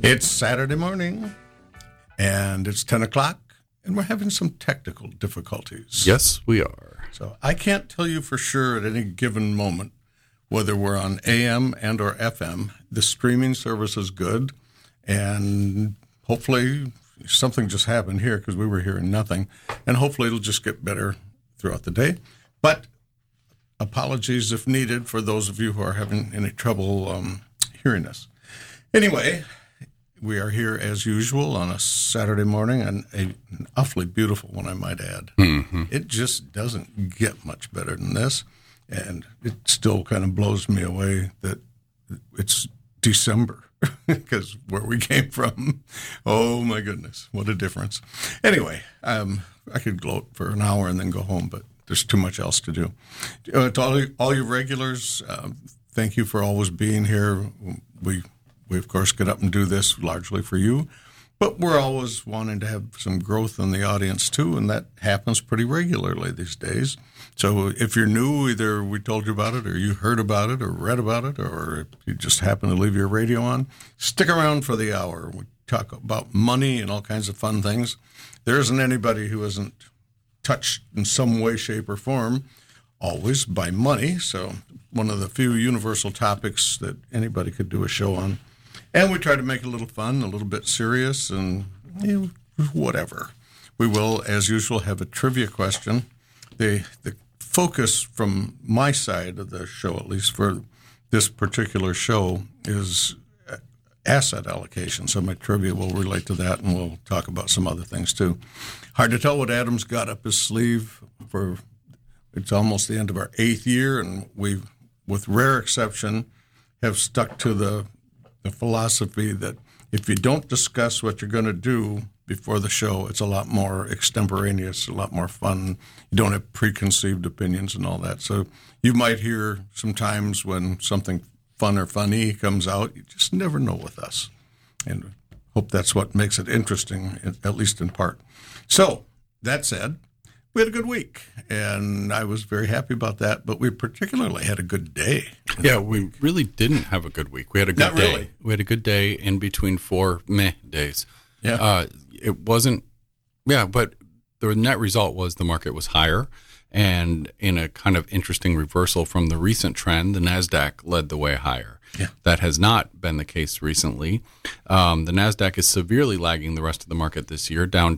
It's Saturday morning, and it's 10 o'clock, and we're having some technical difficulties. Yes, we are. So I can't tell you for sure at any given moment whether we're on AM and or FM. The streaming service is good, and hopefully something just happened here because we were hearing nothing, and hopefully it'll just get better throughout the day. But apologies if needed for those of you who are having any trouble hearing us. Anyway, we are here as usual on a Saturday morning, and an awfully beautiful one, I might add. Mm-hmm. It just doesn't get much better than this, and it still kind of blows me away that it's December, because where we came from, oh my goodness, what a difference. Anyway, I could gloat for an hour and then go home, but there's too much else to do. To all you regulars, thank you for always being here. We, of course, get up and do this largely for you, but we're always wanting to have some growth in the audience, too, and that happens pretty regularly these days. So if you're new, either we told you about it, or you heard about it, or read about it, or if you just happen to leave your radio on, stick around for the hour. We talk about money and all kinds of fun things. There isn't anybody who isn't touched in some way, shape, or form, always by money. So one of the few universal topics that anybody could do a show on. And we try to make it a little fun, a little bit serious, and whatever. We will, as usual, have a trivia question. The focus from my side of the show, at least for this particular show, is asset allocation. So my trivia will relate to that, and we'll talk about some other things too. Hard to tell what Adam's got up his sleeve for. It's almost the end of our 8th year, and we, with rare exception, have stuck to the philosophy that if you don't discuss what you're going to do before the show, it's a lot more extemporaneous, a lot more fun. You don't have preconceived opinions and all that. So you might hear sometimes when something fun or funny comes out, you just never know with us. And hope that's what makes it interesting, at least in part. So that said, we had a good week, and I was very happy about that, but we particularly had a good day. Yeah, we really didn't have a good week. We had a good Not day. really. We had a good day in between 4 meh days. Yeah. It wasn't, but the net result was the market was higher, and in a kind of interesting reversal from the recent trend, the NASDAQ led the way higher. Yeah. That has not been the case recently. The NASDAQ is severely lagging the rest of the market this year, down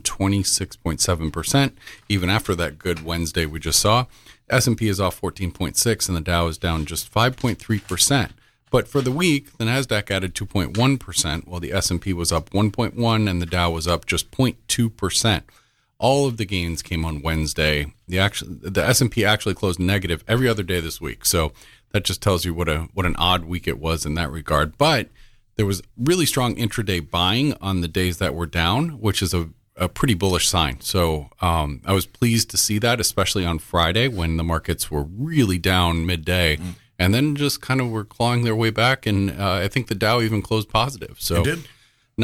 26.7%, even after that good Wednesday we just saw. S&P is off 14.6%, and the Dow is down just 5.3%. But for the week, the NASDAQ added 2.1%, while the S&P was up 1.1%, and the Dow was up just 0.2%. All of the gains came on Wednesday. The S&P actually closed negative every other day this week, so that just tells you what an odd week it was in that regard. But there was really strong intraday buying on the days that were down, which is a pretty bullish sign. So I was pleased to see that, especially on Friday when the markets were really down midday, and then just kind of were clawing their way back. And I think the Dow even closed positive. So it did.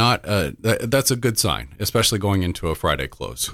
That's a good sign, especially going into a Friday close.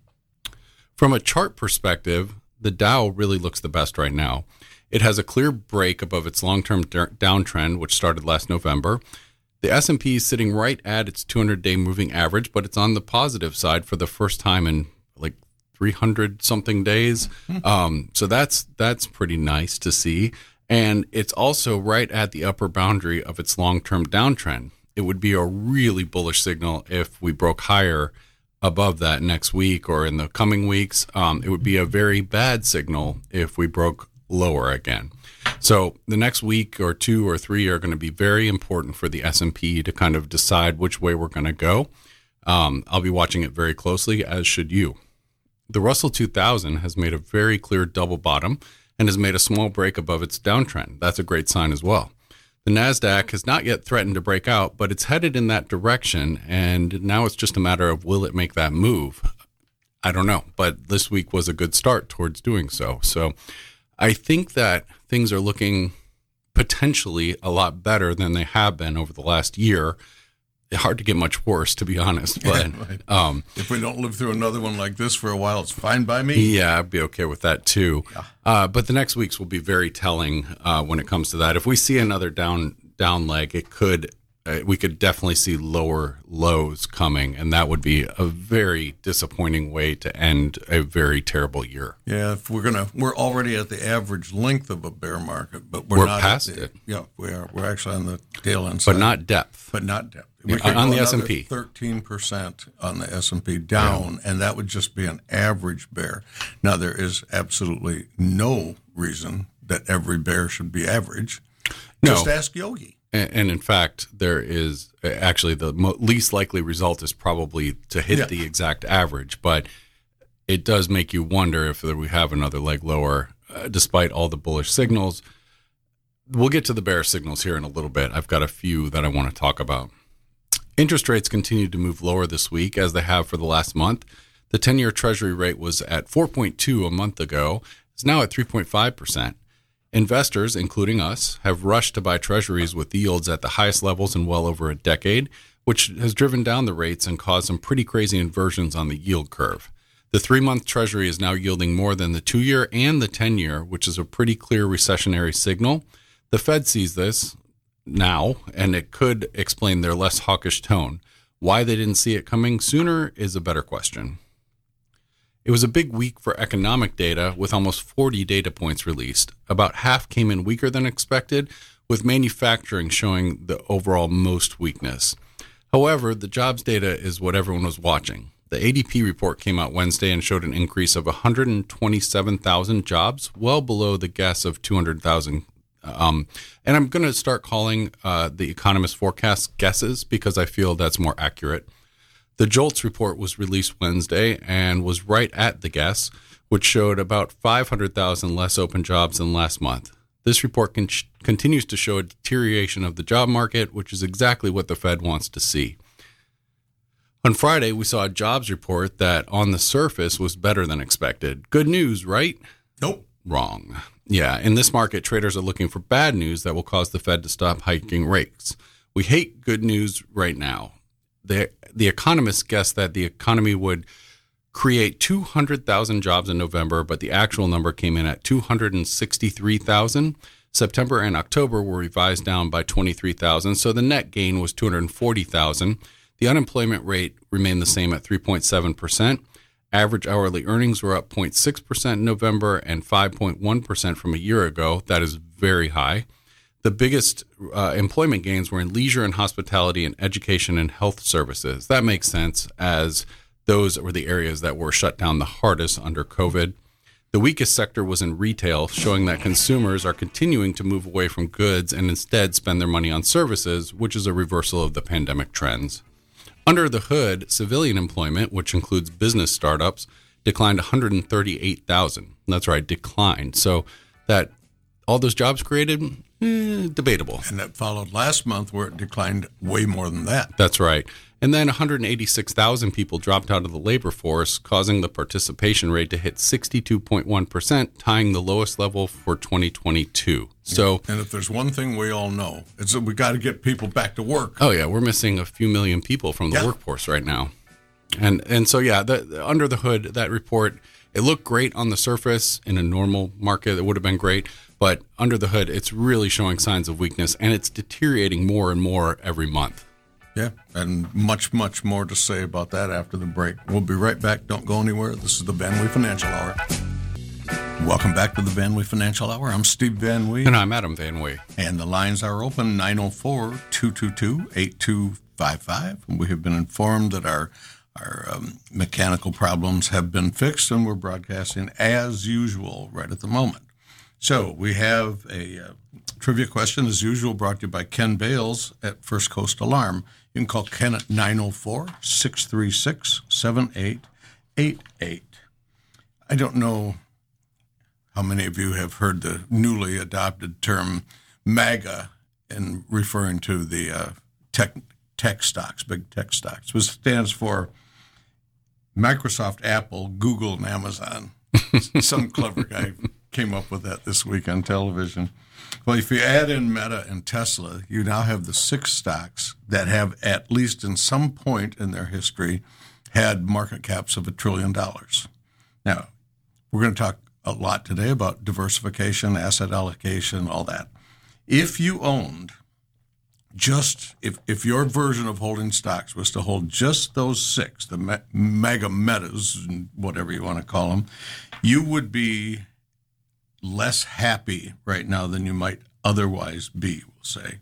From a chart perspective, the Dow really looks the best right now. It has a clear break above its long-term downtrend, which started last November. The S&P is sitting right at its 200-day moving average, but it's on the positive side for the first time in like 300-something days. So that's pretty nice to see. And it's also right at the upper boundary of its long-term downtrend. It would be a really bullish signal if we broke higher above that next week or in the coming weeks. It would be a very bad signal if we broke lower again. So the next week or 2 or 3 are going to be very important for the S&P to kind of decide which way we're going to go. I'll be watching it very closely, as should you. The Russell 2000 has made a very clear double bottom and has made a small break above its downtrend. That's a great sign as well. The NASDAQ has not yet threatened to break out, but it's headed in that direction, and now it's just a matter of will it make that move? I don't know, but this week was a good start towards doing so. So I think that things are looking potentially a lot better than they have been over the last year. Hard to get much worse, to be honest. But right. If we don't live through another one like this for a while, it's fine by me. Yeah, I'd be okay with that too. Yeah. But the next weeks will be very telling when it comes to that. If we see another down leg, it could we could definitely see lower lows coming, and that would be a very disappointing way to end a very terrible year. Yeah, if we're already at the average length of a bear market, but we're not past it. Yeah, we are. We're actually on the tail end side. But not depth. We could on go the S&P. 13% on the S&P down, and that would just be an average bear. Now, there is absolutely no reason that every bear should be average. Just ask Yogi. And in fact, there is actually the least likely result is probably to hit the exact average, but it does make you wonder if we have another leg lower, despite all the bullish signals. We'll get to the bear signals here in a little bit. I've got a few that I want to talk about. Interest rates continued to move lower this week, as they have for the last month. The 10-year Treasury rate was at 4.2 a month ago. It's now at 3.5%. Investors, including us, have rushed to buy treasuries with yields at the highest levels in well over a decade, which has driven down the rates and caused some pretty crazy inversions on the yield curve. The 3-month Treasury is now yielding more than the 2-year and the 10-year, which is a pretty clear recessionary signal. The Fed sees this now, and it could explain their less hawkish tone. Why they didn't see it coming sooner is a better question. It was a big week for economic data, with almost 40 data points released. About half came in weaker than expected, with manufacturing showing the overall most weakness. However, the jobs data is what everyone was watching. The ADP report came out Wednesday and showed an increase of 127,000 jobs, well below the guess of 200,000. And I'm going to start calling the economist forecast guesses because I feel that's more accurate. The JOLTS report was released Wednesday and was right at the guess, which showed about 500,000 less open jobs than last month. This report continues to show a deterioration of the job market, which is exactly what the Fed wants to see. On Friday, we saw a jobs report that on the surface was better than expected. Good news, right? Nope. Wrong. Yeah, in this market, traders are looking for bad news that will cause the Fed to stop hiking rates. We hate good news right now. The economists guessed that the economy would create 200,000 jobs in November, but the actual number came in at 263,000. September and October were revised down by 23,000, so the net gain was 240,000. The unemployment rate remained the same at 3.7%. Average hourly earnings were up 0.6% in November and 5.1% from a year ago. That is very high. The biggest employment gains were in leisure and hospitality and education and health services. That makes sense, as those were the areas that were shut down the hardest under COVID. The weakest sector was in retail, showing that consumers are continuing to move away from goods and instead spend their money on services, which is a reversal of the pandemic trends. Under the hood, civilian employment, which includes business startups, declined 138,000. That's right, declined. So that all those jobs created, debatable. And that followed last month where it declined way more than that. That's right. And then 186,000 people dropped out of the labor force, causing the participation rate to hit 62.1%, tying the lowest level for 2022. So, and if there's one thing we all know, it's that we got to get people back to work. Oh yeah, we're missing a few million people from the workforce right now. And so yeah, under the hood, that report, it looked great on the surface. In a normal market, it would have been great. But under the hood, it's really showing signs of weakness, and it's deteriorating more and more every month. Yeah, and much, much more to say about that after the break. We'll be right back. Don't go anywhere. This is the Van Wee Financial Hour. Welcome back to the Van Wee Financial Hour. I'm Steve Van Wee. And I'm Adam Van Wee. And the lines are open, 904-222-8255. We have been informed that our mechanical problems have been fixed, and we're broadcasting as usual right at the moment. So we have a trivia question, as usual, brought to you by Ken Bales at First Coast Alarm. You can call Ken at 904-636-7888. I don't know how many of you have heard the newly adopted term MAGA in referring to the tech stocks, big tech stocks, which stands for Microsoft, Apple, Google, and Amazon. Some clever guy came up with that this week on television. Well, if you add in Meta and Tesla, you now have the 6 stocks that have, at least in some point in their history, had market caps of $1 trillion. Now, we're going to talk a lot today about diversification, asset allocation, all that. If you owned just if your version of holding stocks was to hold just those 6, the mega metas, whatever you want to call them, you would be less happy right now than you might otherwise be, we'll say.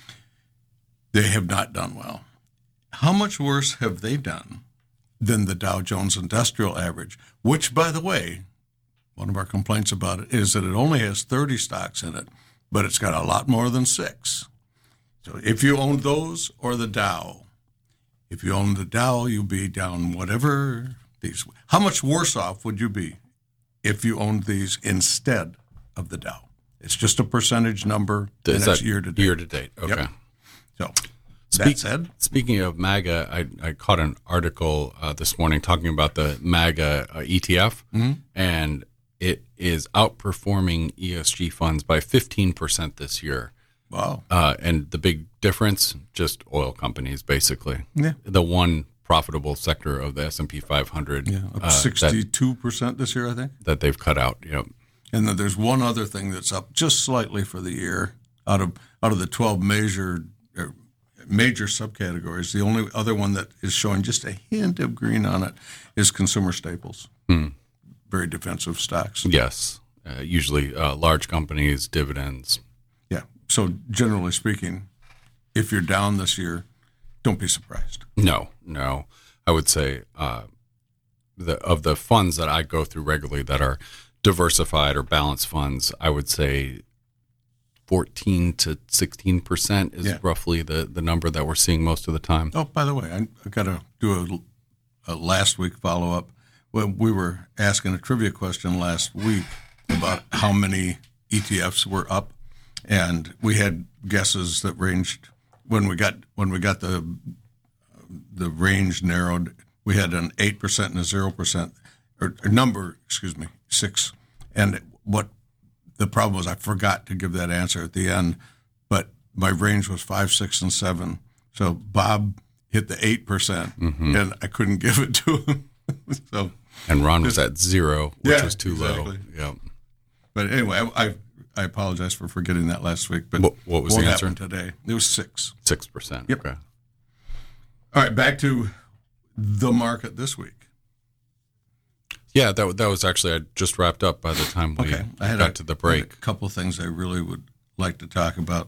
They have not done well. How much worse have they done than the Dow Jones Industrial Average, which, by the way, one of our complaints about it is that it only has 30 stocks in it, but it's got a lot more than 6. So if you own those or the Dow, if you own the Dow, you'll be down whatever these. How much worse off would you be if you owned these instead of the Dow? It's just a percentage number. Is that year to date? Year to date. Okay. Yep. So that said, speaking of MAGA, I caught an article this morning talking about the MAGA ETF, and it is outperforming ESG funds by 15% this year. Wow. And the big difference, just oil companies, basically. Yeah. The one profitable sector of the S&P 500. Yeah, up 62% this year, I think. That they've cut out. Yep. And then there's one other thing that's up just slightly for the year out of the 12 major subcategories. The only other one that is showing just a hint of green on it is consumer staples. Very defensive stocks. Yes. Usually large companies, dividends. Yeah. So generally speaking, if you're down this year, don't be surprised. No. I would say of the funds that I go through regularly that are diversified or balanced funds, I would say 14 to 16% is roughly the number that we're seeing most of the time. Oh, by the way, I got to do a last week follow-up. Well, we were asking a trivia question last week about how many ETFs were up, and we had guesses that ranged when we got the range narrowed. We had an 8% and a 0% or number, 6. And what the problem was, I forgot to give that answer at the end, but my range was 5, 6, and 7. So Bob hit the 8%, and I couldn't give it to him. And Ron was at 0, which was too low. Yeah. But anyway, I apologize for forgetting that last week. But what was the answer today? It was 6. 6%. Yep. Okay. All right, back to the market this week. Yeah, that was actually, I just wrapped up by the time we got to the break. A couple of things I really would like to talk about.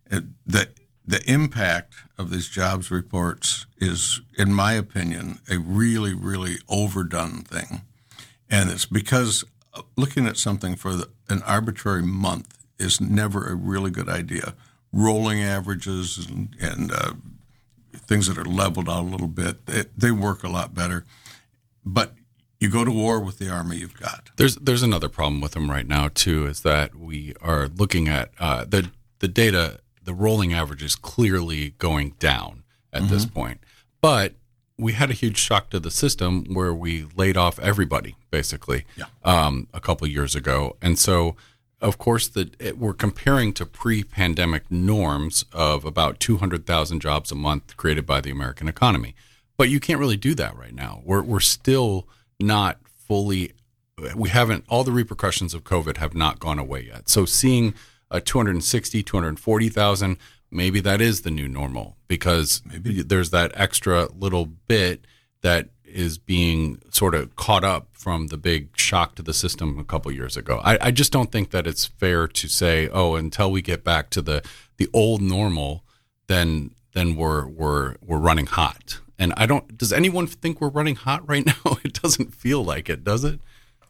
The impact of these jobs reports is, in my opinion, a really, really overdone thing. And it's because looking at something for an arbitrary month is never a really good idea. Rolling averages and things that are leveled out a little bit, they work a lot better. But you go to war with the army you've got. There's another problem with them right now, too, is that we are looking at the data. The rolling average is clearly going down at this point. But we had a huge shock to the system where we laid off everybody, basically, a couple of years ago. And so, of course, we're comparing to pre-pandemic norms of about 200,000 jobs a month created by the American economy. But you can't really do that right now. We're still not fully – we haven't – all the repercussions of COVID have not gone away yet. So seeing – 260, 240,000, maybe that is the new normal because there's that extra little bit that is being sort of caught up from the big shock to the system a couple years ago. I just don't think that it's fair to say, oh, until we get back to the old normal, then we're running hot. And does anyone think we're running hot right now? It doesn't feel like it, does it?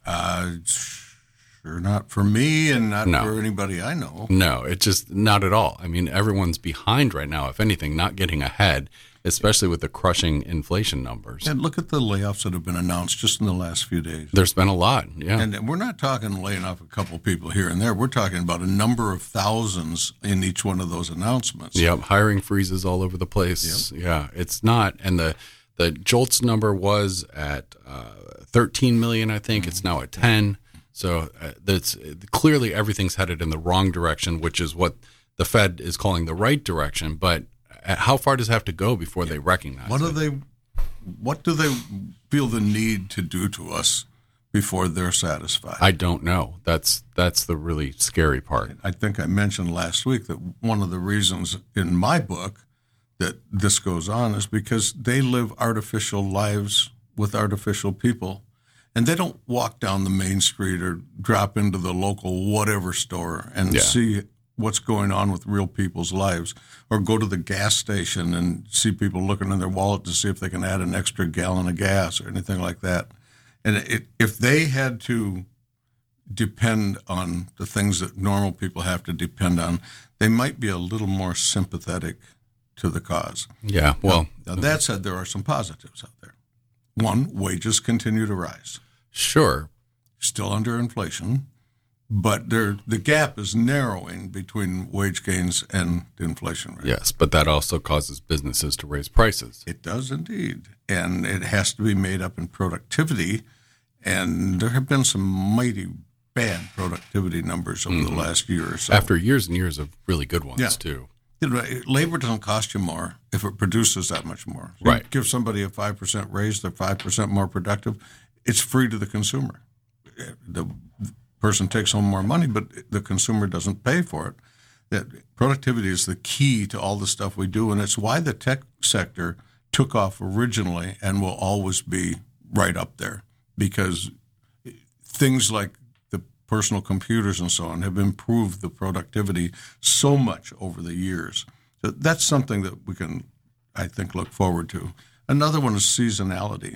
Sure, not for me and not for anybody I know. No, it's just not at all. I mean, everyone's behind right now, if anything, not getting ahead, especially with the crushing inflation numbers. And look at the layoffs that have been announced just in the last few days. There's been a lot, yeah. And we're not talking laying off a couple people here and there. We're talking about a number of thousands in each one of those announcements. Yep, hiring freezes all over the place. Yep. Yeah, it's not. And the JOLTS number was at 13 million, I think. It's now at 10. So that's clearly everything's headed in the wrong direction, which is what the Fed is calling the right direction. But how far does it have to go before they recognize What do they feel the need to do to us before they're satisfied. I don't know. That's the really scary part. I think I mentioned last week that one of the reasons in my book that this goes on is because they live artificial lives with artificial people, and they don't walk down the main street or drop into the local whatever store and see what's going on with real people's lives, or go to the gas station and see people looking in their wallet to see if they can add an extra gallon of gas or anything like that. And if they had to depend on the things that normal people have to depend on, they might be a little more sympathetic to the cause. Yeah, well. Now, that said, there are some positives out there. One, wages continue to rise. Sure. Still under inflation, but the gap is narrowing between wage gains and the inflation rate. Yes, but that also causes businesses to raise prices. It does indeed. And it has to be made up in productivity. And there have been some mighty bad productivity numbers over the last year or so. After years and years of really good ones, too. You know, labor doesn't cost you more if it produces that much more. Right. You give somebody a 5% raise, they're 5% more productive. It's free to the consumer. The person takes home more money, but the consumer doesn't pay for it. That productivity is the key to all the stuff we do, and it's why the tech sector took off originally and will always be right up there, because things like the personal computers and so on have improved the productivity so much over the years. So that's something that we can, I think, look forward to. Another one is seasonality.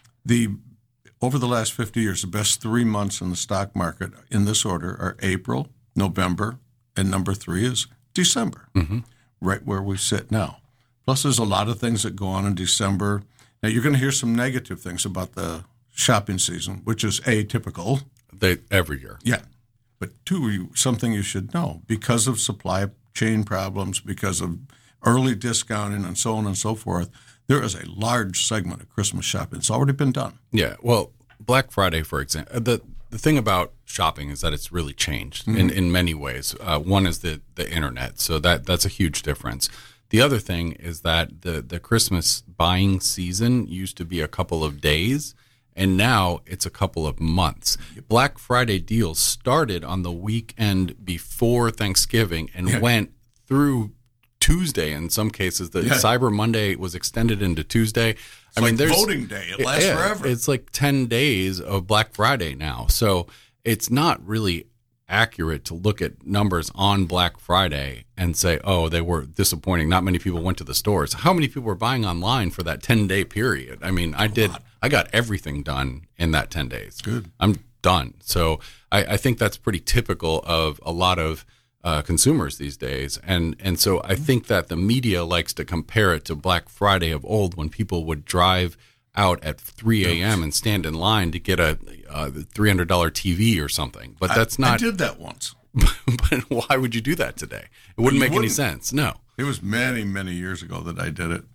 Over the last 50 years, the best 3 months in the stock market in this order are April, November, and number 3 is December, right where we sit now. Plus, there's a lot of things that go on in December. Now, you're going to hear some negative things about the shopping season, which is atypical. Every year. Yeah. But 2, something you should know, because of supply chain problems, because of early discounting and so on and so forth, there is a large segment of Christmas shopping. It's already been done. Yeah. Well, Black Friday, for example, the thing about shopping is that it's really changed in many ways. One is the internet. So that's a huge difference. The other thing is that the Christmas buying season used to be a couple of days, and now it's a couple of months. Black Friday deals started on the weekend before Thanksgiving and went through Tuesday in some cases. The Cyber Monday was extended into Tuesday. There's voting day. It lasts forever. It's like 10 days of Black Friday now. So it's not really accurate to look at numbers on Black Friday and say, oh, they were disappointing. Not many people went to the stores. How many people were buying online for that 10-day period? I mean, I got everything done in that 10 days. Good. I'm done. So I think that's pretty typical of a lot of consumers these days. And so I think that the media likes to compare it to Black Friday of old, when people would drive out at 3 a.m. and stand in line to get a $300 TV or something. But that's not. I did that once. But why would you do that today? It wouldn't make any sense. No. It was many, many years ago that I did it.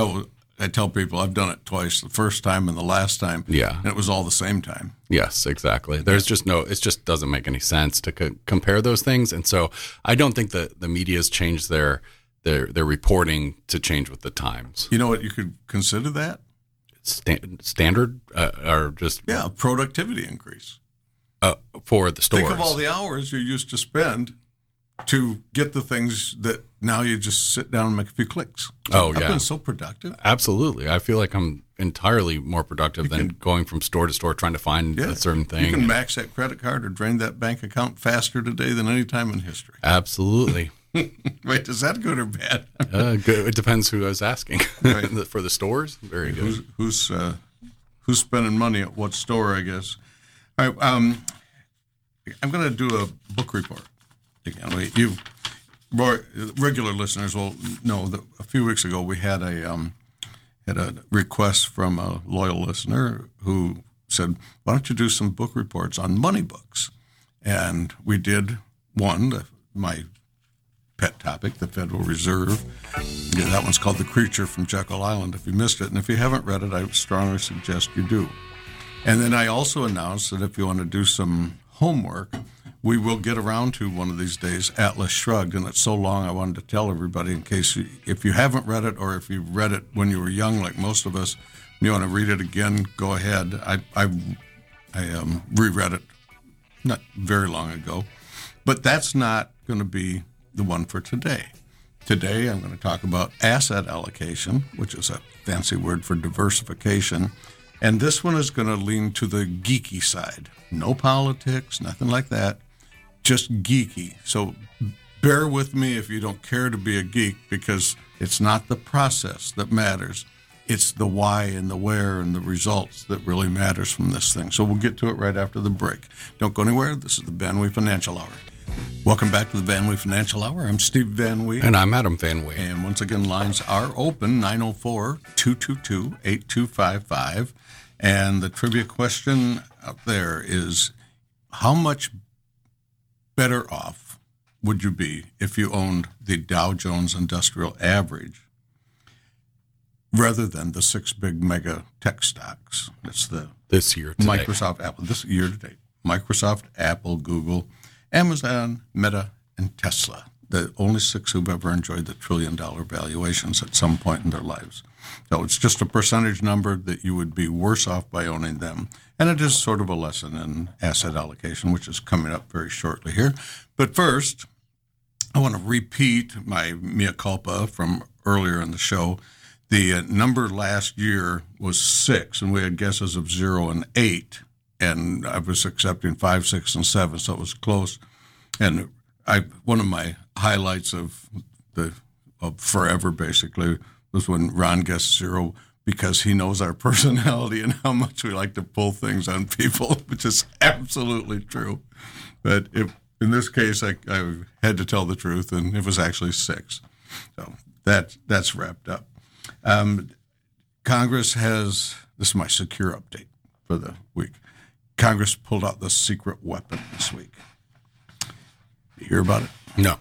I tell people I've done it twice, the first time and the last time. Yeah. And it was all the same time. Yes, exactly. There's just it just doesn't make any sense to compare those things. And so I don't think that the media's changed their reporting to change with the times. You know what? You could consider that? Standard or just. Yeah, productivity increase. For the stores. Think of all the hours you used to spend to get the things that now you just sit down and make a few clicks. I've been so productive. Absolutely. I feel like I'm entirely more productive than going from store to store trying to find a certain thing. You can max that credit card or drain that bank account faster today than any time in history. Absolutely. Wait, is that good or bad? Good. It depends who I was asking. Right. For the stores, very good. Who's spending money at what store, I guess. All right, I'm going to do a book report. Again, regular listeners will know that a few weeks ago we had a request from a loyal listener who said, "Why don't you do some book reports on money books?" And we did one, my pet topic, the Federal Reserve. Yeah, that one's called "The Creature from Jekyll Island." If you missed it, and if you haven't read it, I strongly suggest you do. And then I also announced that if you want to do some homework, we will get around to one of these days Atlas Shrugged, and it's so long I wanted to tell everybody in case if you haven't read it, or if you read it when you were young like most of us, and you want to read it again, go ahead. I I reread it not very long ago. But that's not going to be the one for today. Today, I'm going to talk about asset allocation, which is a fancy word for diversification. And this one is going to lean to the geeky side. No politics, nothing like that. Just geeky. So bear with me if you don't care to be a geek, because it's not the process that matters. It's the why and the where and the results that really matters from this thing. So we'll get to it right after the break. Don't go anywhere. This is the Van Wee Financial Hour. Welcome back to the Van Wee Financial Hour. I'm Steve Van Wee. And I'm Adam Van Wee. And once again, lines are open, 904-222-8255. And the trivia question out there is, how much better off would you be if you owned the Dow Jones Industrial Average rather than the 6 big mega tech stocks? It's the this year today. Microsoft, Apple, this year to date. Microsoft, Apple, Google, Amazon, Meta, and Tesla. The only 6 who've ever enjoyed the $1 trillion valuations at some point in their lives. So it's just a percentage number that you would be worse off by owning them. And it is sort of a lesson in asset allocation, which is coming up very shortly here. But first, I want to repeat my mea culpa from earlier in the show. The number last year was 6, and we had guesses of 0 and 8. And I was accepting 5, 6, and 7, so it was close. And one of my highlights of forever, basically, was when Ron guessed 0, because he knows our personality and how much we like to pull things on people, which is absolutely true. But in this case, I had to tell the truth, and it was actually 6. So that's wrapped up. Congress has, this is my secure update for the week. Congress pulled out the secret weapon this week. You hear about it? No.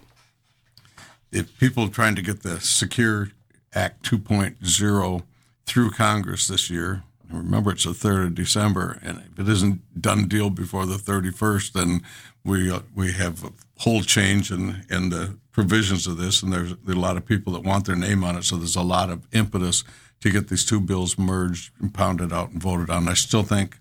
If people trying to get the Secure Act 2.0 through Congress this year, remember it's the 3rd of December, and if it isn't done deal before the 31st, then we have a whole change in the provisions of this, and there's a lot of people that want their name on it, so there's a lot of impetus to get these two bills merged and pounded out and voted on. I still think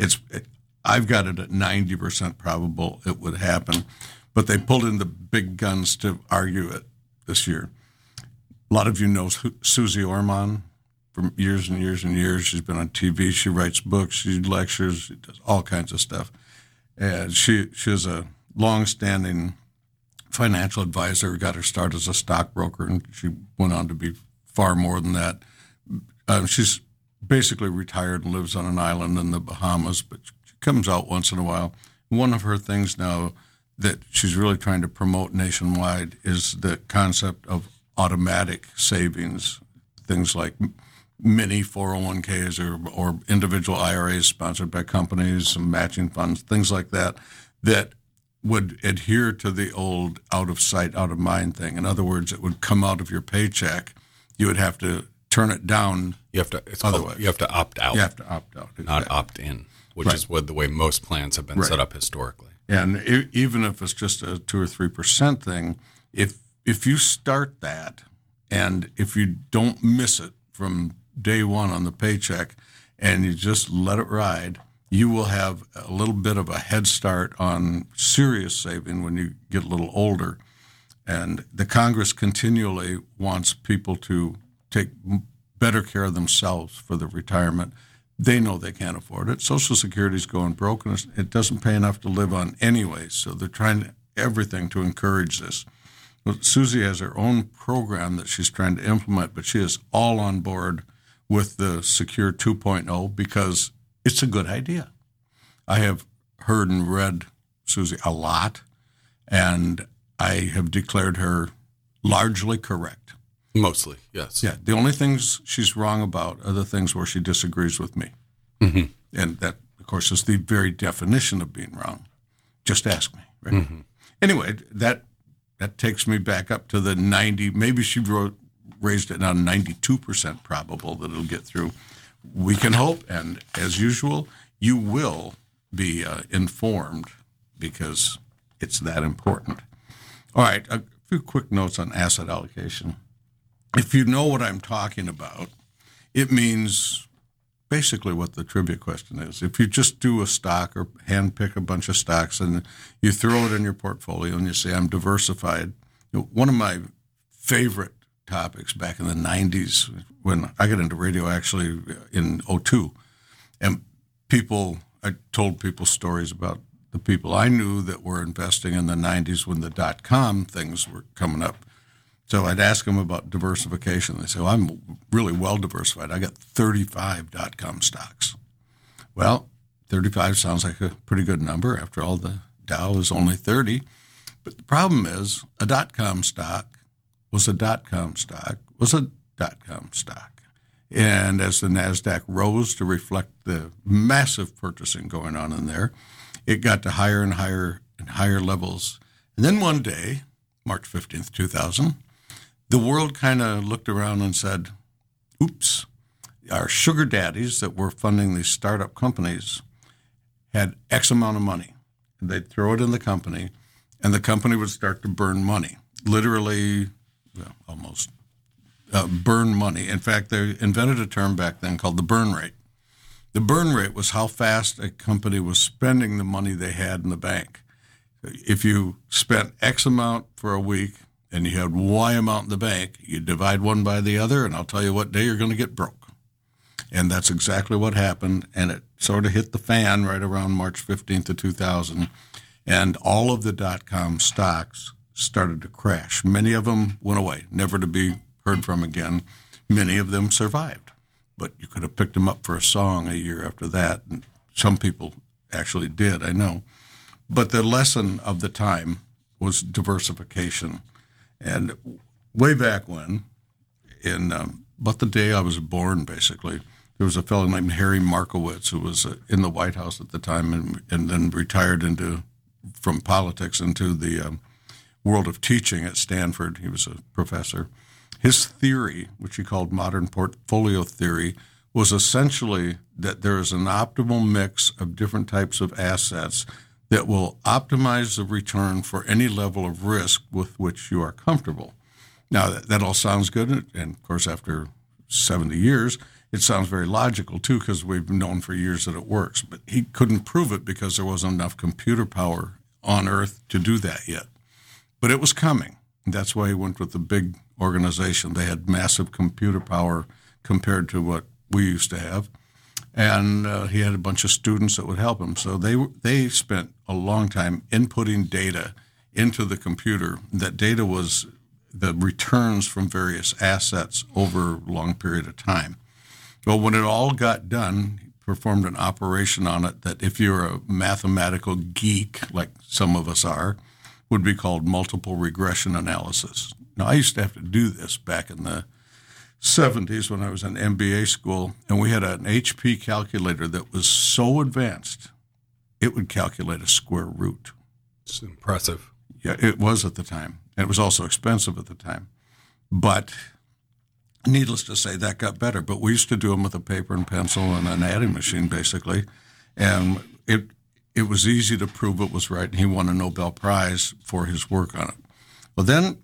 I've got it at 90% probable it would happen, but they pulled in the big guns to argue it this year. A lot of you know Susie Orman for years and years and years. She's been on TV. She writes books. She lectures. She does all kinds of stuff. And she is a long-standing financial advisor. Got her start as a stockbroker, and she went on to be far more than that. She's basically retired and lives on an island in the Bahamas, but she comes out once in a while. One of her things now that she's really trying to promote nationwide is the concept of automatic savings, things like mini 401ks or individual IRAs sponsored by companies, some matching funds, things like that would adhere to the old out of sight, out of mind thing. In other words, it would come out of your paycheck. You would have to turn it down. You have to opt out. You have to opt out. Exactly. Not opt in, which is the way most plans have been set up historically. And even if it's just a 2 or 3% thing, if you start that, and if you don't miss it from day one on the paycheck, and you just let it ride, you will have a little bit of a head start on serious saving when you get a little older. And the Congress continually wants people to take better care of themselves for their retirement. They know they can't afford it. Social Security's going broke, and it doesn't pay enough to live on anyway, so they're trying everything to encourage this. Well, Susie has her own program that she's trying to implement, but she is all on board with the Secure 2.0 because it's a good idea. I have heard and read Susie a lot, and I have declared her largely correct. Mostly, yes. Yeah, the only things she's wrong about are the things where she disagrees with me. Mm-hmm. And that, of course, is the very definition of being wrong. Just ask me. Right? Mm-hmm. Anyway, that takes me back up to the 90. Maybe she raised it now 92% probable that it'll get through. We can hope, and as usual, you will be informed because it's that important. All right, a few quick notes on asset allocation. If you know what I'm talking about, it means basically what the trivia question is. If you just do a stock or handpick a bunch of stocks and you throw it in your portfolio and you say, I'm diversified, one of my favorite topics back in the 90s when I got into radio actually in '02, and I told people stories about the people I knew that were investing in the 90s when the .com things were coming up. So I'd ask them about diversification. They say, well, I'm really well diversified. I got 35 .com stocks. Well, 35 sounds like a pretty good number. After all, the Dow is only 30. But the problem is a .com stock was a .com stock was a .com stock. And as the NASDAQ rose to reflect the massive purchasing going on in there, it got to higher and higher and higher levels. And then one day, March 15th, 2000, the world kind of looked around and said, oops, our sugar daddies that were funding these startup companies had X amount of money. They'd throw it in the company, and the company would start to burn money, literally, well, almost burn money. In fact, they invented a term back then called the burn rate. The burn rate was how fast a company was spending the money they had in the bank. If you spent X amount for a week, and you had Y amount in the bank, you divide one by the other, and I'll tell you what day you're going to get broke. And that's exactly what happened, and it sort of hit the fan right around March 15th of 2000, and all of the .com stocks started to crash. Many of them went away, never to be heard from again. Many of them survived, but you could have picked them up for a song a year after that, and some people actually did, I know. But the lesson of the time was diversification. And way back when, in about the day I was born, basically, there was a fellow named Harry Markowitz who was in the White House at the time and then retired from politics into the world of teaching at Stanford. He was a professor. His theory, which he called modern portfolio theory, was essentially that there is an optimal mix of different types of assets that will optimize the return for any level of risk with which you are comfortable. Now, that all sounds good, and of course, after 70 years, it sounds very logical, too, because we've known for years that it works. But he couldn't prove it because there wasn't enough computer power on Earth to do that yet. But it was coming. And that's why he went with the big organization. They had massive computer power compared to what we used to have. And he had a bunch of students that would help him. So they spent a long time inputting data into the computer. That data was the returns from various assets over a long period of time. Well, when it all got done, he performed an operation on it that if you're a mathematical geek, like some of us are, would be called multiple regression analysis. Now, I used to have to do this back in the 70s when I was in MBA school, and we had an HP calculator that was so advanced, it would calculate a square root. It's impressive. Yeah, it was at the time. And it was also expensive at the time. But needless to say, that got better. But we used to do them with a paper and pencil and an adding machine, basically. And it was easy to prove it was right, and he won a Nobel Prize for his work on it. Well, then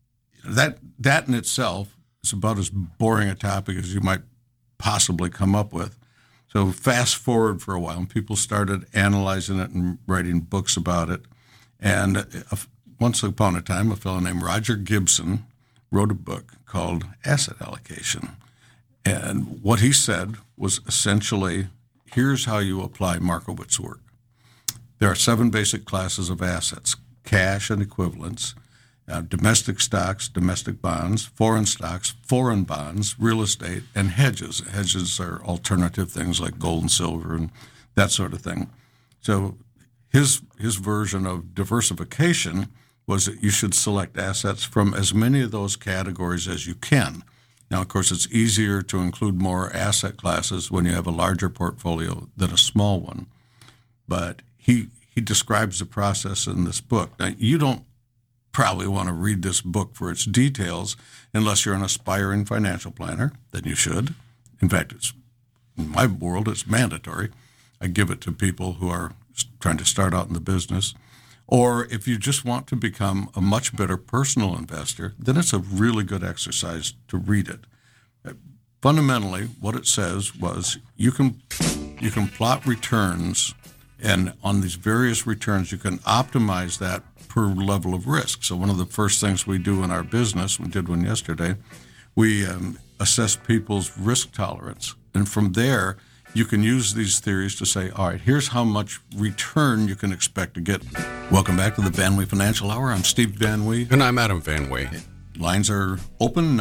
that in itself is about as boring a topic as you might possibly come up with. So fast forward for a while, and people started analyzing it and writing books about it. And once upon a time, a fellow named Roger Gibson wrote a book called Asset Allocation. And what he said was essentially, here's how you apply Markowitz's work. There are 7 basic classes of assets: cash and equivalents, domestic stocks, domestic bonds, foreign stocks, foreign bonds, real estate, and hedges. Hedges are alternative things like gold and silver and that sort of thing. So his version of diversification was that you should select assets from as many of those categories as you can. Now, of course, it's easier to include more asset classes when you have a larger portfolio than a small one. But he describes the process in this book. Now, you don't probably want to read this book for its details unless you're an aspiring financial planner. Then you should. In fact, in my world, it's mandatory. I give it to people who are trying to start out in the business. Or if you just want to become a much better personal investor, then it's a really good exercise to read it. fundamentally, what it says was you can plot returns, and on these various returns, you can optimize that per level of risk. So one of the first things we do in our business, we did one yesterday, we assess people's risk tolerance. And from there, you can use these theories to say, all right, here's how much return you can expect to get. Welcome back to the Van Wee Financial Hour. I'm Steve Van Wee. And I'm Adam Van Wee. Lines are open,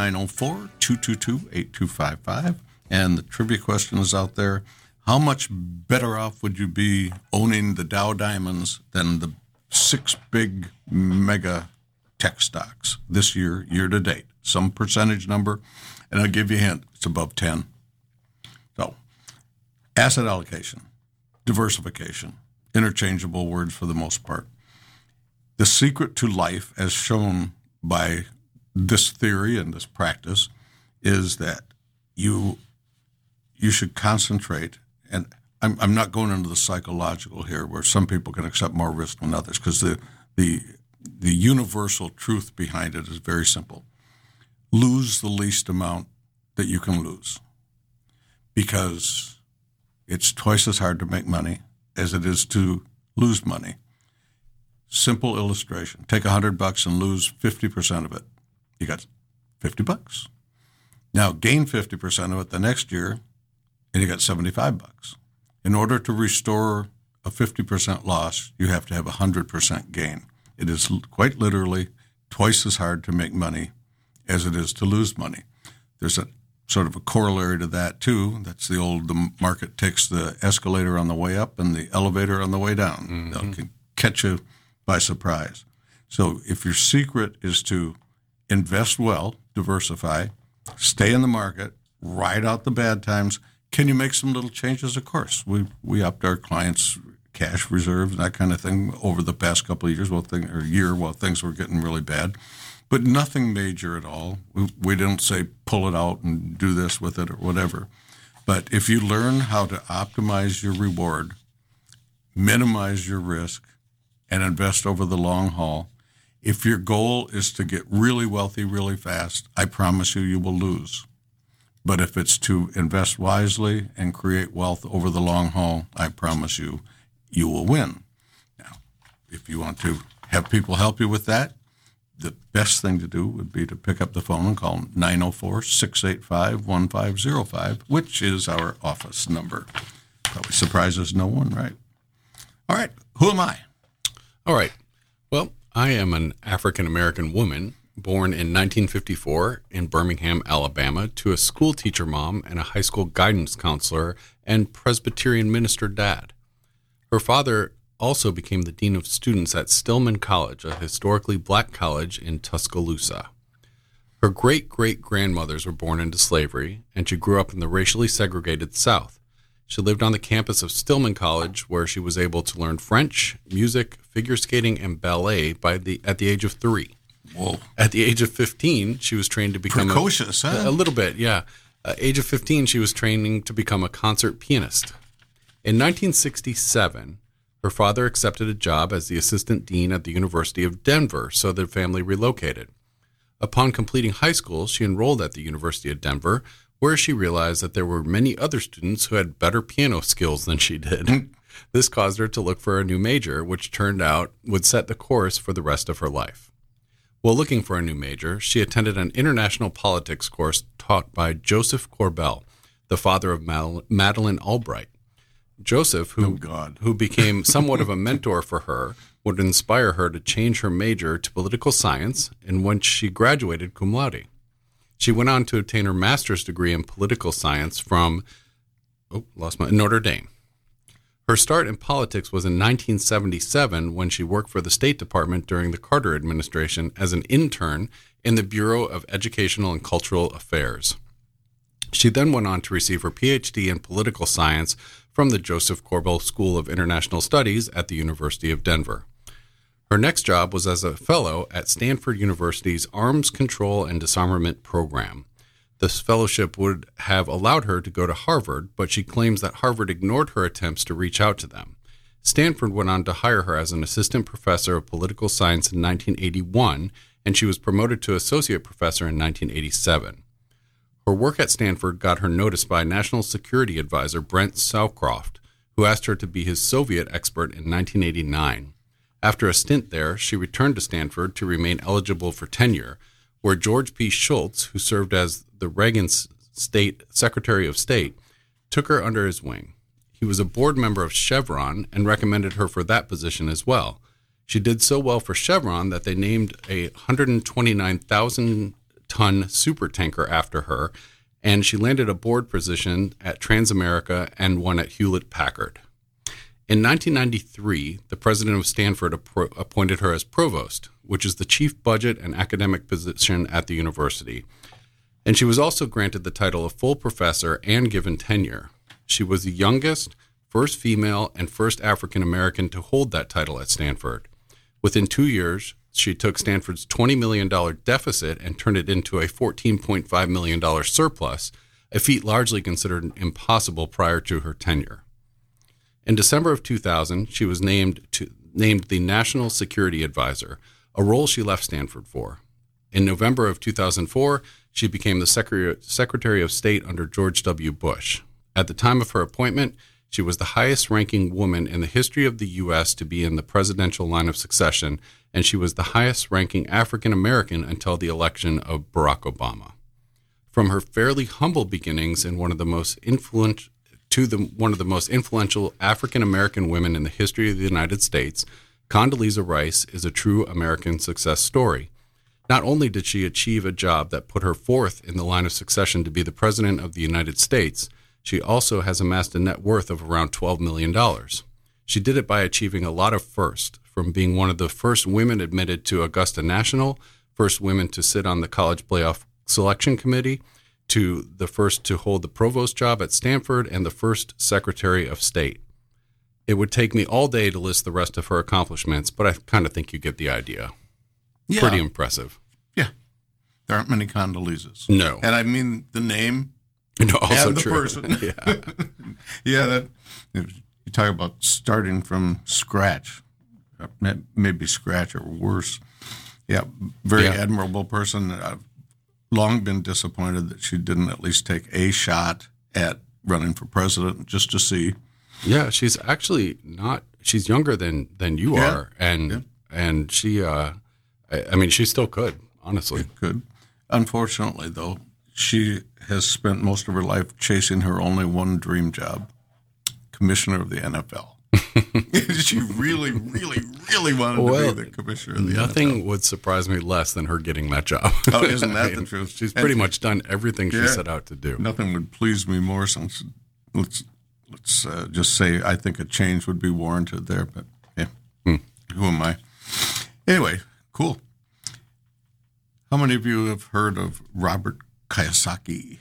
904-222-8255. And the trivia question is out there. How much better off would you be owning the Dow Diamonds than the 6 big mega tech stocks this year to date? Some percentage number, and I'll give you a hint. It's above 10. So, asset allocation, diversification, interchangeable words for the most part. The secret to life, as shown by this theory and this practice, is that you should concentrate. And I'm not going into the psychological here, where some people can accept more risk than others, because the universal truth behind it is very simple. Lose the least amount that you can lose, because it's twice as hard to make money as it is to lose money. Simple illustration. Take $100 and lose 50% of it. You got $50. Now gain 50% of it the next year, and you got $75. In order to restore a 50% loss, you have to have 100% gain. It is quite literally twice as hard to make money as it is to lose money. There's a sort of a corollary to that too. That's the market takes the escalator on the way up and the elevator on the way down. Mm-hmm. They'll catch you by surprise. So if your secret is to invest well, diversify, stay in the market, ride out the bad times, can you make some little changes? Of course. We upped our clients' cash reserves and that kind of thing over the past couple of years, while things were getting really bad. But nothing major at all. We don't say pull it out and do this with it or whatever. But if you learn how to optimize your reward, minimize your risk, and invest over the long haul, if your goal is to get really wealthy really fast, I promise you will lose. But if it's to invest wisely and create wealth over the long haul, I promise you will win. Now, if you want to have people help you with that, the best thing to do would be to pick up the phone and call 904-685-1505, which is our office number. Probably surprises no one, right? All right, who am I? All right. Well, I am an African-American woman born in 1954 in Birmingham, Alabama, to a school teacher mom and a high school guidance counselor and Presbyterian minister dad. Her father also became the dean of students at Stillman College, a historically black college in Tuscaloosa. Her great-great-grandmothers were born into slavery, and she grew up in the racially segregated South. She lived on the campus of Stillman College, where she was able to learn French, music, figure skating, and ballet at the age of 3. Whoa. At the age of 15, she was trained to become precocious, a little bit, yeah. Age of 15, she was training to become a concert pianist. In 1967, her father accepted a job as the assistant dean at the University of Denver, so their family relocated. Upon completing high school, she enrolled at the University of Denver, where she realized that there were many other students who had better piano skills than she did. This caused her to look for a new major, which turned out would set the course for the rest of her life. While looking for a new major, she attended an international politics course taught by Joseph Corbell, the father of Madeleine Albright. Joseph, who became somewhat of a mentor for her, would inspire her to change her major to political science, in which she graduated cum laude. She went on to obtain her master's degree in political science from Notre Dame. Her start in politics was in 1977 when she worked for the State Department during the Carter administration as an intern in the Bureau of Educational and Cultural Affairs. She then went on to receive her PhD in political science from the Joseph Corbell School of International Studies at the University of Denver. Her next job was as a fellow at Stanford University's Arms Control and Disarmament Program. This fellowship would have allowed her to go to Harvard, but she claims that Harvard ignored her attempts to reach out to them. Stanford went on to hire her as an assistant professor of political science in 1981, and she was promoted to associate professor in 1987. Her work at Stanford got her noticed by National Security Advisor Brent Southcroft, who asked her to be his Soviet expert in 1989. After a stint there, she returned to Stanford to remain eligible for tenure, where George P. Shultz, who served as the Reagan Secretary of State, took her under his wing. He was a board member of Chevron and recommended her for that position as well. She did so well for Chevron that they named a 129,000-ton supertanker after her, and she landed a board position at Transamerica and one at Hewlett-Packard. In 1993, the president of Stanford appointed her as provost, which is the chief budget and academic position at the university. And she was also granted the title of full professor and given tenure. She was the youngest, first female, and first African American to hold that title at Stanford. Within 2 years, she took Stanford's $20 million deficit and turned it into a $14.5 million surplus, a feat largely considered impossible prior to her tenure. In December of 2000, she was named the National Security Advisor, a role she left Stanford for. In November of 2004, she became the Secretary of State under George W. Bush. At the time of her appointment, she was the highest-ranking woman in the history of the U.S. to be in the presidential line of succession, and she was the highest-ranking African-American until the election of Barack Obama. From her fairly humble beginnings in one of the most influential African-American women in the history of the United States, Condoleezza Rice is a true American success story. Not only did she achieve a job that put her fourth in the line of succession to be the President of the United States, she also has amassed a net worth of around $12 million. She did it by achieving a lot of firsts, from being one of the first women admitted to Augusta National, first women to sit on the college playoff selection committee, to the first to hold the provost job at Stanford, and the first Secretary of State. It would take me all day to list the rest of her accomplishments, but I kind of think you get the idea. Yeah. Pretty impressive. Yeah. There aren't many Condoleezas. No. And I mean the name also and the true. person. Yeah. Yeah, that you talk about starting from scratch, maybe scratch or worse. Yeah, very admirable person. I've long been disappointed that she didn't at least take a shot at running for president just to see. Yeah, she's actually not. She's younger than you are, and she. I mean, she still could, honestly. Could. Unfortunately, though, she has spent most of her life chasing her only one dream job: commissioner of the NFL. She really, really, really wanted to be the commissioner of the NFL. Nothing would surprise me less than her getting that job. Oh, isn't that the truth? She's pretty much done everything she set out to do. Nothing would please me more. Since let's just say I think a change would be warranted there. But who am I? Anyway, cool. How many of you have heard of Robert Kiyosaki?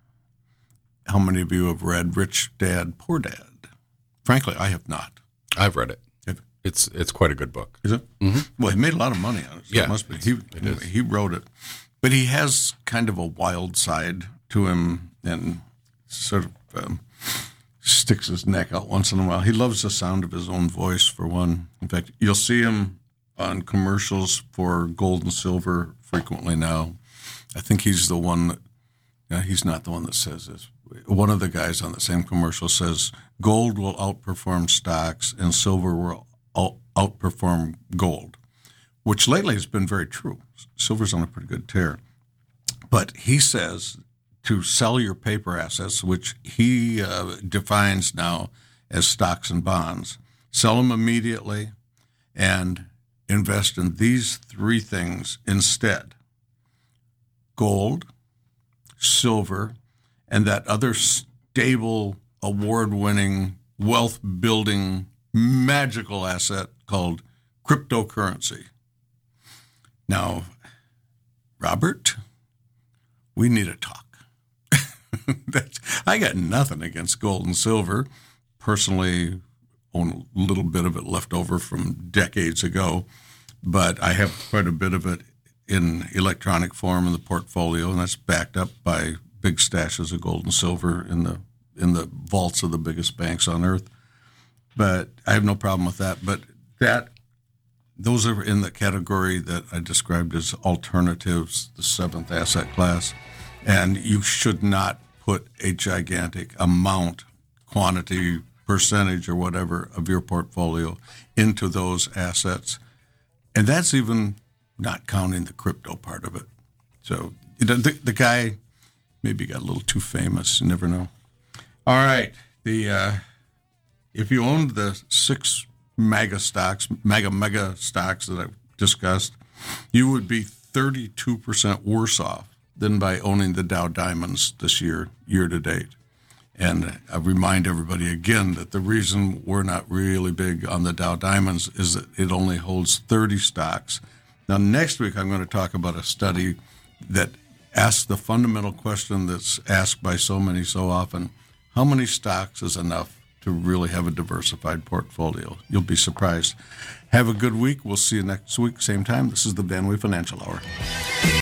How many of you have read Rich Dad, Poor Dad? Frankly, I have not. I've read it. It's quite a good book. Is it? Mm-hmm. Well, he made a lot of money on it. So it must be. He wrote it. But he has kind of a wild side to him and sort of sticks his neck out once in a while. He loves the sound of his own voice, for one. In fact, you'll see him on commercials for gold and silver frequently now. I think he's the one that, he's not the one that says this. One of the guys on the same commercial says, gold will outperform stocks and silver will outperform gold, which lately has been very true. Silver's on a pretty good tear. But he says to sell your paper assets, which he defines now as stocks and bonds, sell them immediately and invest in these three things instead: gold, silver, and that other stable, award-winning, wealth-building, magical asset called cryptocurrency. Now, Robert, we need a talk. I got nothing against gold and silver. Personally, own a little bit of it left over from decades ago, but I have quite a bit of it in electronic form in the portfolio, and that's backed up by big stashes of gold and silver in the vaults of the biggest banks on earth. But I have no problem with that. But those are in the category that I described as alternatives, the seventh asset class. And you should not put a gigantic amount, quantity, percentage, or whatever of your portfolio into those assets. And that's even not counting the crypto part of it. So the guy maybe got a little too famous. You never know. All right. If you owned the 6 mega stocks that I've discussed, you would be 32% worse off than by owning the Dow Diamonds this year to date. And I remind everybody again that the reason we're not really big on the Dow Diamonds is that it only holds 30 stocks. Now, next week, I'm going to talk about a study that asks the fundamental question that's asked by so many so often: how many stocks is enough to really have a diversified portfolio? You'll be surprised. Have a good week. We'll see you next week, same time. This is the Van Wee Financial Hour.